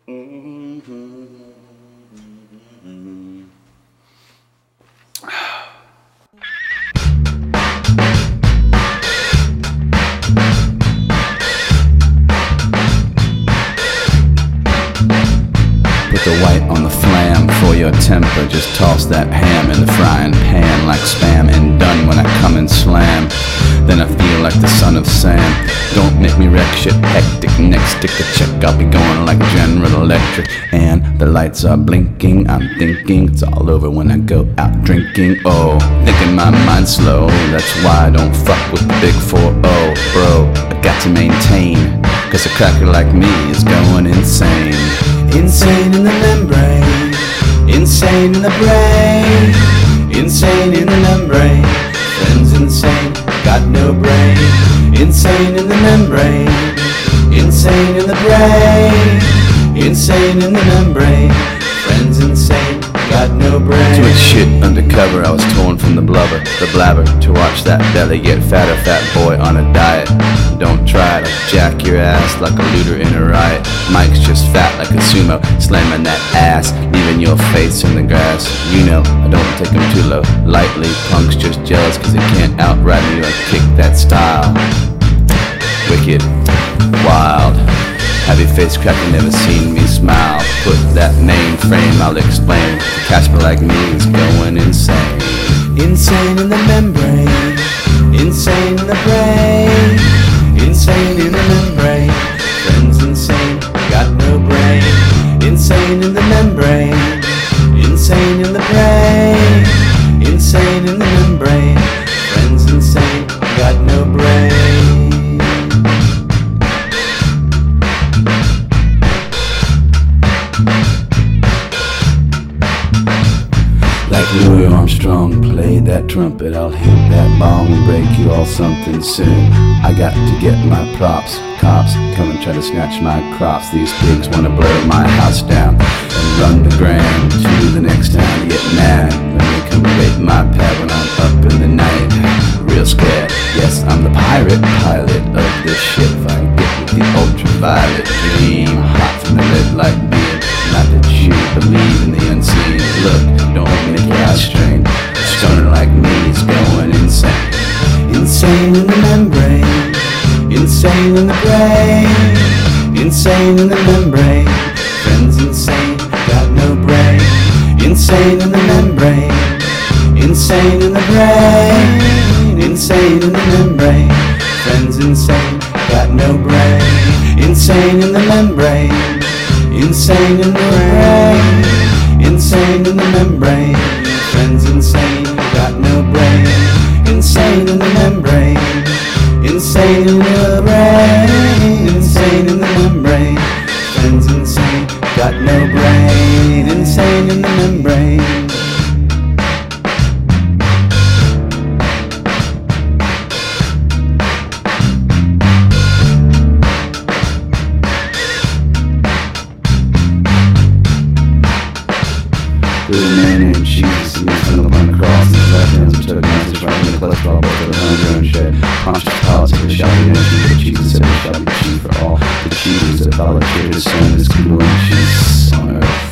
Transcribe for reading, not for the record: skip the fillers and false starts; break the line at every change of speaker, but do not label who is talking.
The white on the flam for your temper. Just toss that ham in the frying pan like spam, and done when I come and slam. Then I feel like the son of Sam. Don't make me wreck shit hectic. Next stick a check, I'll be going like General Electric. And the lights are blinking, I'm thinking it's all over when I go out drinking. Oh, thinking my mind's slow, that's why I don't fuck with the big 4-0. Bro, I got to maintain, cause a cracker like me is going insane. Insane in the membrane, insane in the brain, insane in the membrane. Friends insane, got no brain. Insane in the membrane, insane in the brain, insane in the membrane. Friends insane, got no brain. Switch shit undercover, I was torn from the blubber, the blabber, to watch that belly get fatter. Fat boy on a diet, don't try to jack your ass like a looter in a riot. Mike's just fat like a sumo, slamming that ass, leaving your face in the grass. You know, I don't take him too low, lightly. Punk's just jealous cause he can't outride me or kick that style. Wicked, wild, heavy face cracking, never seen me smile. Put that mainframe, I'll explain. The Casper like me is going insane. Insane in the membrane, insane in the brain, insane in the membrane. Friends insane, got no brain. Insane in the membrane, insane in the brain, insane in the membrane. Friends insane, got no brain. Like Louis Armstrong played that trumpet, I'll hit that bong and break you all something soon. I got to get my props. Cops come and try to snatch my crops. These pigs wanna blow my house down and run the gram to the next town to get mad when they come raid my pad when I'm up in the night. Real scared, yes, I'm the pirate pilot of this ship. If I can get with the ultraviolet dream, hot from the red light beam. Not that you believe in the unseen. Look, don't make your eyes strain. A stoner like me is going insane. Insane in the membrane, insane in the brain, insane in the membrane. Friends insane, got no brain. Insane in the membrane, insane in the brain, insane in the membrane. Friends insane, got no brain. Insane in the membrane, insane in the brain, insane in the membrane. Friends insane, got no brain. Insane in the membrane, insane in the brain, insane in the membrane. Friends insane, got no brain. Insane in the membrane. There's a man named Jesus, and he's hung upon the cross. His left hands were took message right in the cholesterol, both of the hunger and shed. Conscious politics shall be mentioned, but Jesus said it shall be chief for all. The chief is that follow the Son is good and chiefs on earth.